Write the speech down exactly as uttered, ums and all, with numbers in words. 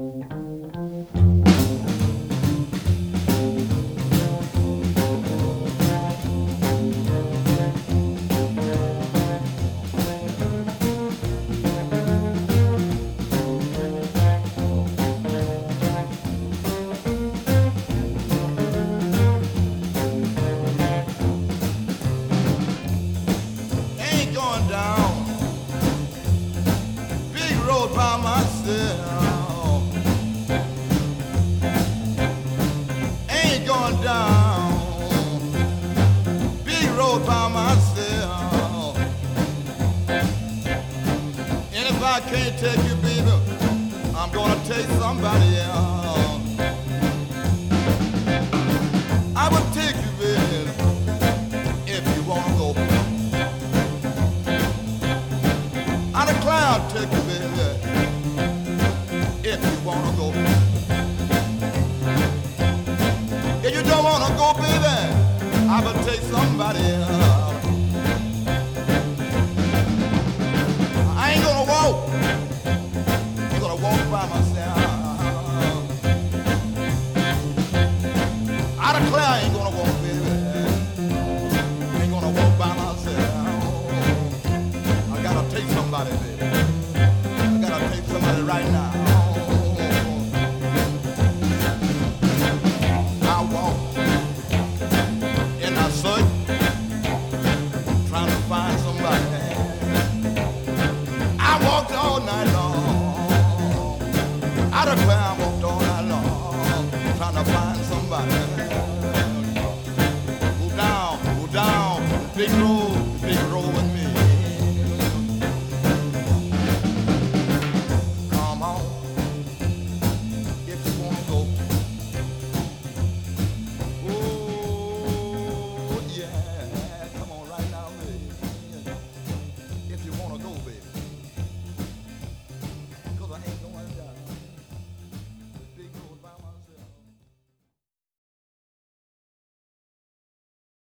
By myself, ain't going down big road by myself. And if I can't take you, baby, I'm gonna take somebody else. I will take you, baby, if you wanna go. I'd a cloud take you, baby, if you wanna go. If you don't wanna go, baby, I will take somebody else. I ain't gonna walk. I'm gonna walk by myself. I declare I ain't gonna walk, baby. I ain't gonna walk by myself. I gotta take somebody, baby. I gotta take somebody right now. All night long, I declare I walked all